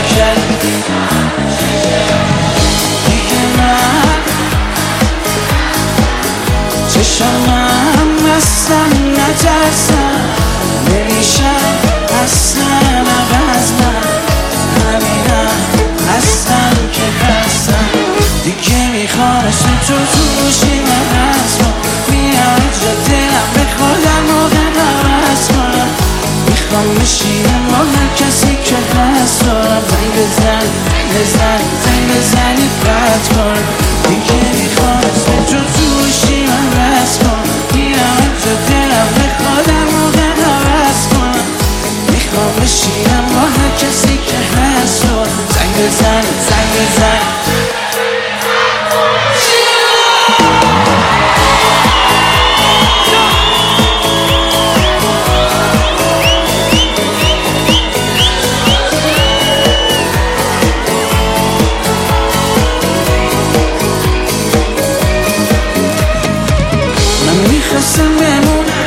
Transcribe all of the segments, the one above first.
کردی دیگه من چشمم اصلا نترسم نمیشم اصلا عوض من همینم هستم که هستم دیگه میخوام اسم تو توشی من هستم میام جا دلم به خودم موقع عوض کنم میخوام بشینم با هر کسی که هست دارم زنگ بزن زنگ بزنی قطع کن دیگه میخوام اسم تو توشی من بس کن میام جا دلم به خودم موقع عوض کنم میخوام بشینم با هر کسی که هست دارم زنگ بزن میخواستم بمونم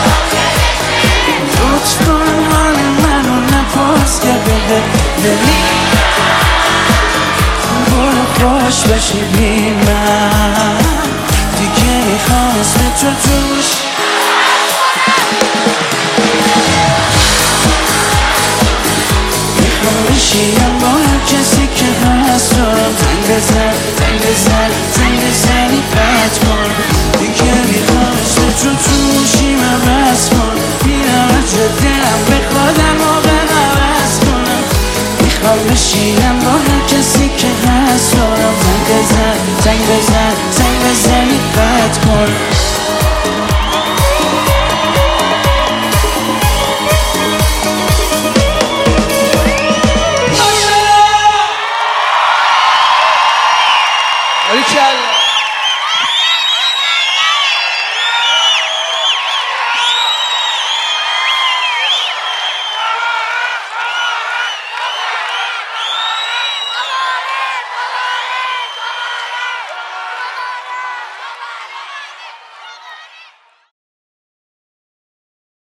لطف کن حال منو نپرس که بری برو خوش بشی بی من دیگه میخوام اسم تو توش میخوام بشینم با هر کسی که هست دارم زنگ بزنی قطع کن دیگه میخوام اسم تو توشی من بس کن میرم از جا دلم به خودم موقع عوض کنم میخوام بشینم با هر کسی که هست دارم زنگ بزنی قطع کن باریکلا